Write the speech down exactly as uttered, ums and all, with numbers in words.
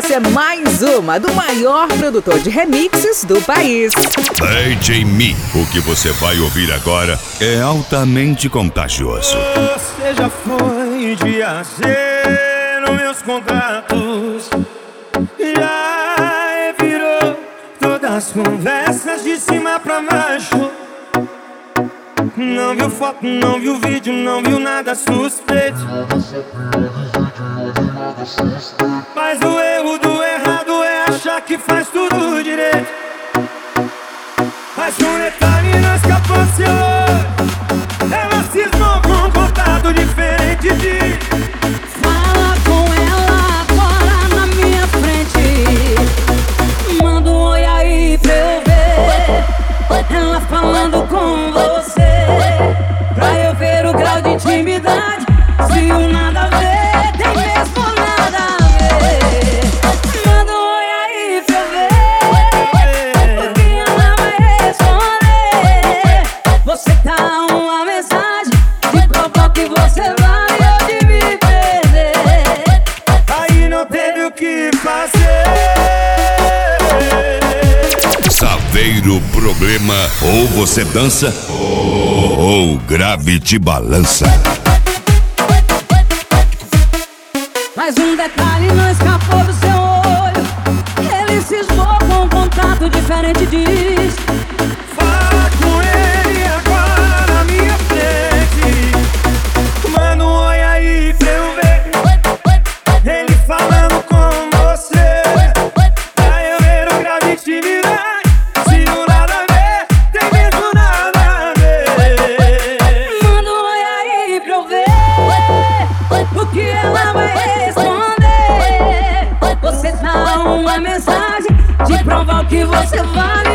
Essa é mais uma do maior produtor de remixes do país. D J Mi, o que você vai ouvir agora é altamente contagioso. Você já foi de A Z nos meus contatos, já virou todas as conversas de cima pra baixo. Não viu foto, não viu vídeo, não viu nada suspeito. Mas o erro do errado é achar que faz tudo direito. Mas um detalhe não escapou seu olho. Ela cismou com um contato diferente de... Fala com ela agora na minha frente. Manda um oi aí pra eu ver ela falando com você, pra eu ver o grau de intimidade. Se o nada a ver, tem mesmo nada a ver. Manda um oi aí pra eu ver, porque ela vai responder. Você tá uma mensagem de provar que você vai ou de me perder. Aí não teve o que fazer. Saveiro Problema, ou você dança ou o grave te balança. Mas um detalhe não escapou do seu olho. Ele cismou com um contato diferente diz. Fala com ele agora na minha frente. Manda um oi aí pra eu ver ele falando com você, pra eu ver o grau de intimidade. Se o nada a ver, tem mesmo nada a ver. Manda um oi aí pra eu ver o que ela vai responder. Você dá uma mensagem de provar o que você vale